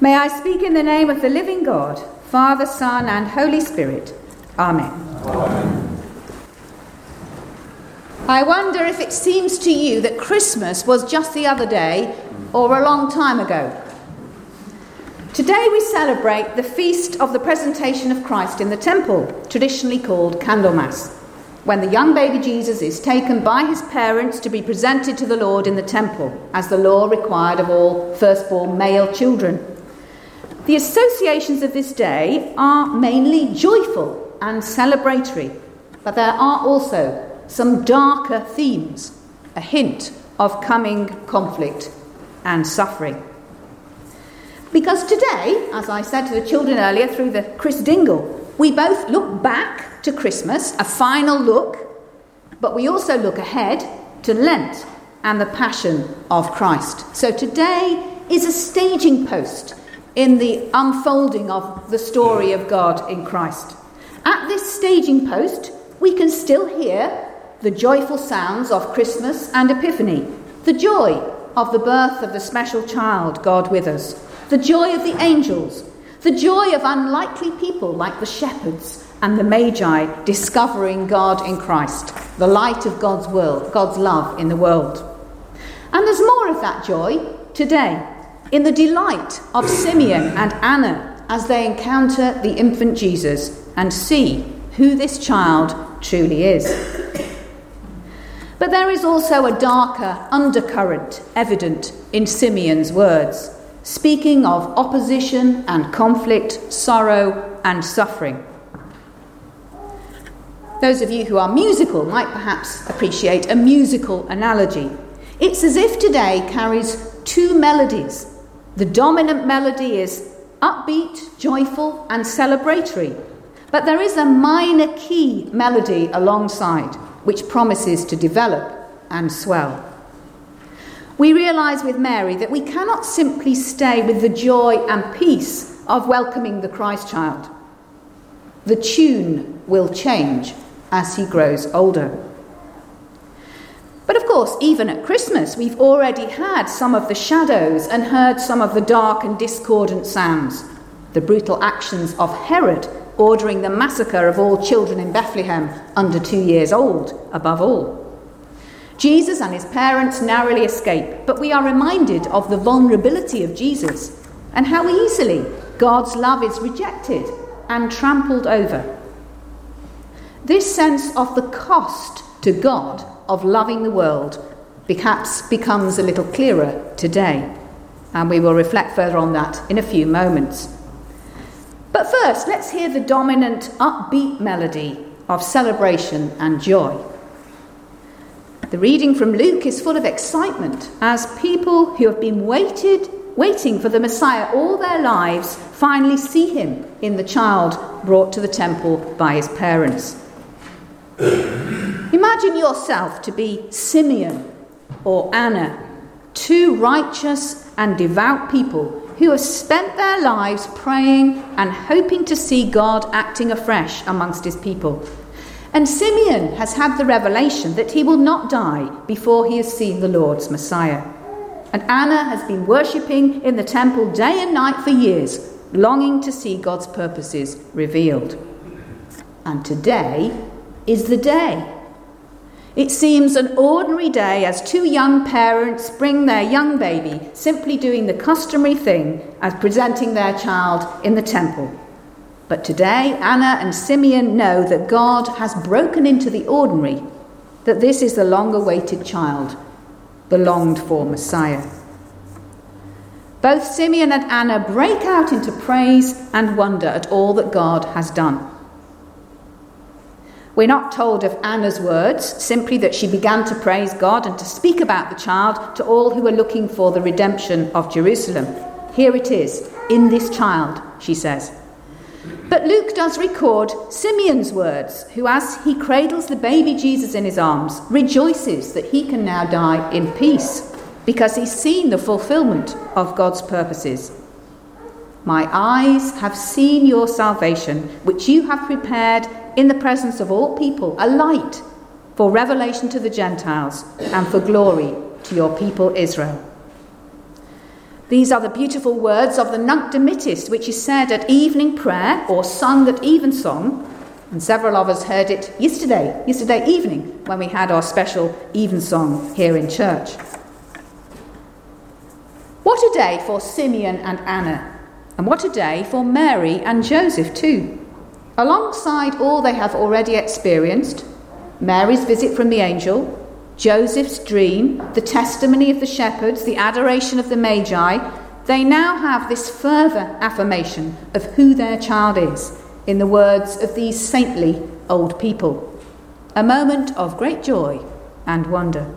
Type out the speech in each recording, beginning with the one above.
May I speak in the name of the living God, Father, Son, and Holy Spirit. Amen. Amen. I wonder if it seems to you that Christmas was just the other day or a long time ago. Today we celebrate the feast of the presentation of Christ in the temple, traditionally called Candlemas, when the young baby Jesus is taken by his parents to be presented to the Lord in the temple, as the law required of all firstborn male children. The associations of this day are mainly joyful and celebratory, but there are also some darker themes, a hint of coming conflict and suffering. Because today, as I said to the children earlier through the Chris Dingle, we both look back to Christmas, a final look, but we also look ahead to Lent and the Passion of Christ. So today is a staging post in the unfolding of the story of God in Christ. At this staging post, we can still hear the joyful sounds of Christmas and Epiphany, the joy of the birth of the special child, God with us, the joy of the angels, the joy of unlikely people like the shepherds and the Magi discovering God in Christ, the light of God's world, God's love in the world. And there's more of that joy today, in the delight of Simeon and Anna as they encounter the infant Jesus and see who this child truly is. But there is also a darker undercurrent evident in Simeon's words, speaking of opposition and conflict, sorrow and suffering. Those of you who are musical might perhaps appreciate a musical analogy. It's as if today carries two melodies. The dominant melody is upbeat, joyful, and celebratory. But there is a minor key melody alongside, which promises to develop and swell. We realise with Mary that we cannot simply stay with the joy and peace of welcoming the Christ child. The tune will change as he grows older. But of course, even at Christmas, we've already had some of the shadows and heard some of the dark and discordant sounds. The brutal actions of Herod ordering the massacre of all children in Bethlehem under 2 years old, above all. Jesus and his parents narrowly escape, but we are reminded of the vulnerability of Jesus and how easily God's love is rejected and trampled over. This sense of the cost to God of loving the world perhaps becomes a little clearer today, and we will reflect further on that in a few moments. But first, let's hear the dominant upbeat melody of celebration and joy. The reading from Luke is full of excitement as people who have been waiting for the Messiah all their lives finally see him in the child brought to the temple by his parents. Imagine yourself to be Simeon or Anna, two righteous and devout people who have spent their lives praying and hoping to see God acting afresh amongst his people. And Simeon has had the revelation that he will not die before he has seen the Lord's Messiah. And Anna has been worshipping in the temple day and night for years, longing to see God's purposes revealed. And today is the day. It seems an ordinary day as two young parents bring their young baby, simply doing the customary thing as presenting their child in the temple. But today, Anna and Simeon know that God has broken into the ordinary, that this is the long-awaited child, the longed-for Messiah. Both Simeon and Anna break out into praise and wonder at all that God has done. We're not told of Anna's words, simply that she began to praise God and to speak about the child to all who were looking for the redemption of Jerusalem. Here it is, in this child, she says. But Luke does record Simeon's words, who, as he cradles the baby Jesus in his arms, rejoices that he can now die in peace, because he's seen the fulfillment of God's purposes. My eyes have seen your salvation, which you have prepared in the presence of all people, a light for revelation to the Gentiles and for glory to your people Israel. These are the beautiful words of the Nunc Dimittis, which is said at evening prayer or sung at evensong. And several of us heard it yesterday evening, when we had our special evensong here in church. What a day for Simeon and Anna, and what a day for Mary and Joseph too. Alongside all they have already experienced, Mary's visit from the angel, Joseph's dream, the testimony of the shepherds, the adoration of the Magi, they now have this further affirmation of who their child is, in the words of these saintly old people. A moment of great joy and wonder.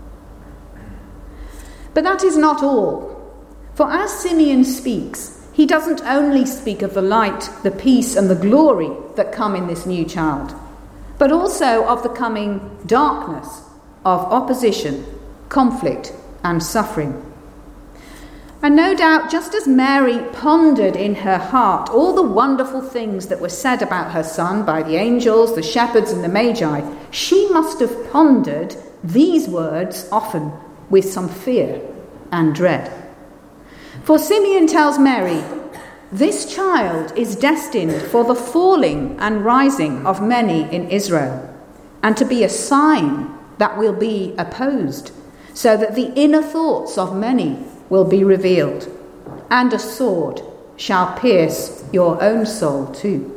But that is not all. For as Simeon speaks, he doesn't only speak of the light, the peace and the glory that come in this new child, but also of the coming darkness, of opposition, conflict and suffering. And no doubt, just as Mary pondered in her heart all the wonderful things that were said about her son by the angels, the shepherds and the Magi, she must have pondered these words often with some fear and dread. For Simeon tells Mary, "This child is destined for the falling and rising of many in Israel, and to be a sign that will be opposed, so that the inner thoughts of many will be revealed, and a sword shall pierce your own soul too."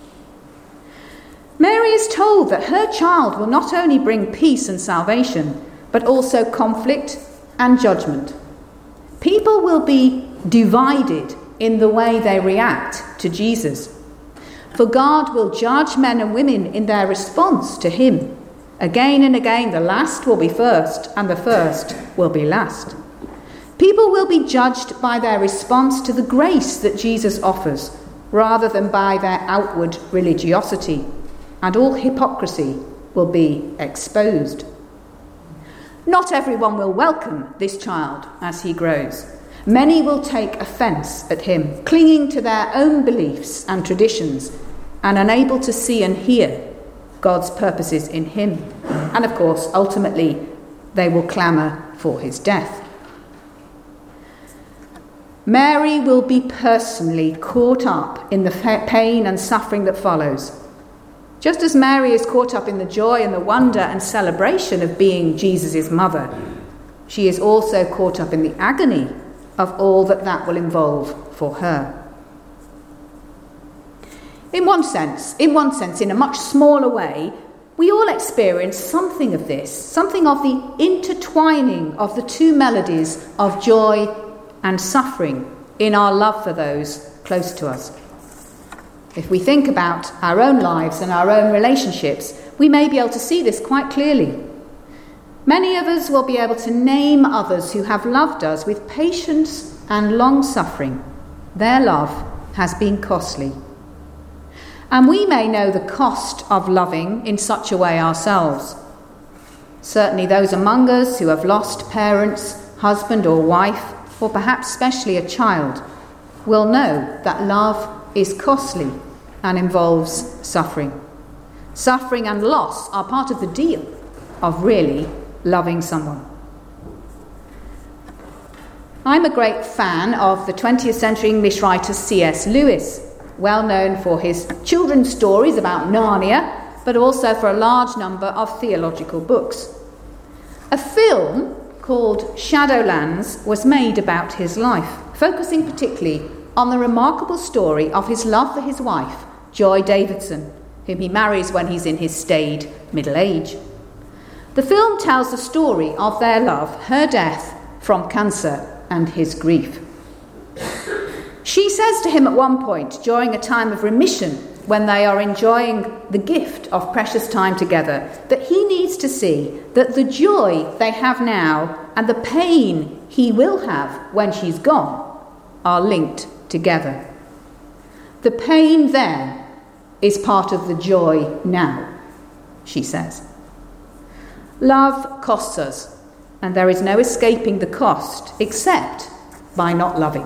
Mary is told that her child will not only bring peace and salvation, but also conflict and judgment. People will be divided in the way they react to Jesus, for God will judge men and women in their response to him. Again and again, the last will be first, and the first will be last. People will be judged by their response to the grace that Jesus offers, rather than by their outward religiosity, and all hypocrisy will be exposed. Not everyone will welcome this child as he grows. Many will take offence at him, clinging to their own beliefs and traditions, and unable to see and hear God's purposes in him. And of course, ultimately, they will clamour for his death. Mary will be personally caught up in the pain and suffering that follows. Just as Mary is caught up in the joy and the wonder and celebration of being Jesus' mother, she is also caught up in the agony of all that will involve for her. In one sense, in a much smaller way, we all experience something of this, something of the intertwining of the two melodies of joy and suffering in our love for those close to us. If we think about our own lives and our own relationships, we may be able to see this quite clearly. Many of us will be able to name others who have loved us with patience and long suffering. Their love has been costly. And we may know the cost of loving in such a way ourselves. Certainly those among us who have lost parents, husband or wife, or perhaps especially a child, will know that love is costly and involves suffering. Suffering and loss are part of the deal of really loving someone. I'm a great fan of the 20th century English writer C.S. Lewis, well known for his children's stories about Narnia, but also for a large number of theological books. A film called Shadowlands was made about his life, focusing particularly on the remarkable story of his love for his wife, Joy Davidson, whom he marries when he's in his staid middle age. The film tells the story of their love, her death from cancer, and his grief. She says to him at one point, during a time of remission, when they are enjoying the gift of precious time together, that he needs to see that the joy they have now and the pain he will have when she's gone are linked together. The pain then is part of the joy now, she says. Love costs us, and there is no escaping the cost except by not loving.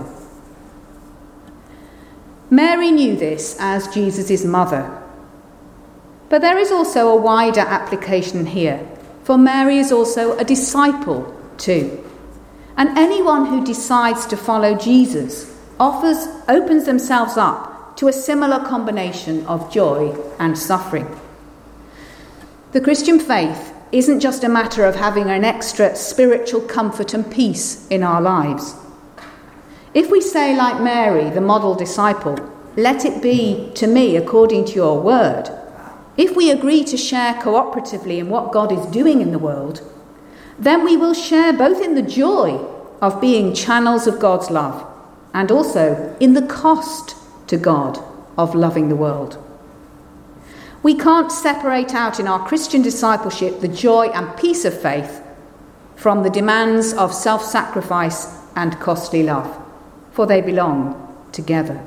Mary knew this as Jesus' mother. But there is also a wider application here, for Mary is also a disciple too. And anyone who decides to follow Jesus opens themselves up to a similar combination of joy and suffering. The Christian faith isn't just a matter of having an extra spiritual comfort and peace in our lives. If we say, like Mary, the model disciple, "Let it be to me according to your word," if we agree to share cooperatively in what God is doing in the world, then we will share both in the joy of being channels of God's love and also in the cost to God of loving the world. We can't separate out in our Christian discipleship the joy and peace of faith from the demands of self-sacrifice and costly love, for they belong together.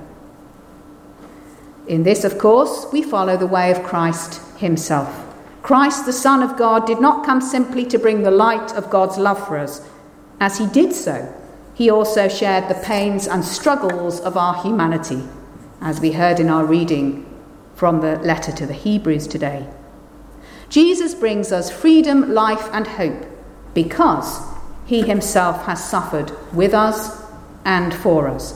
In this, of course, we follow the way of Christ himself. Christ, the Son of God, did not come simply to bring the light of God's love for us. As he did so, he also shared the pains and struggles of our humanity, as we heard in our reading from the letter to the Hebrews today. Jesus brings us freedom, life, and hope because he himself has suffered with us and for us.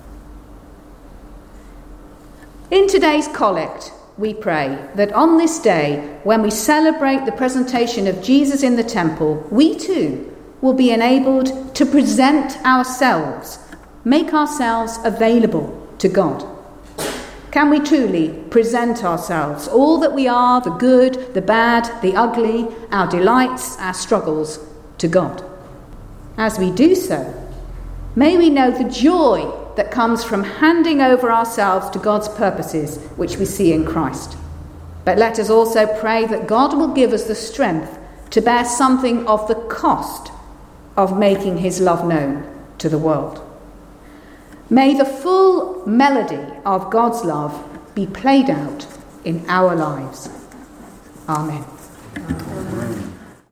In today's collect, we pray that on this day, when we celebrate the presentation of Jesus in the temple, we too will be enabled to present ourselves, make ourselves available to God. Can we truly present ourselves, all that we are, the good, the bad, the ugly, our delights, our struggles, to God? As we do so, may we know the joy that comes from handing over ourselves to God's purposes, which we see in Christ. But let us also pray that God will give us the strength to bear something of the cost of making his love known to the world. May the full melody of God's love be played out in our lives. Amen.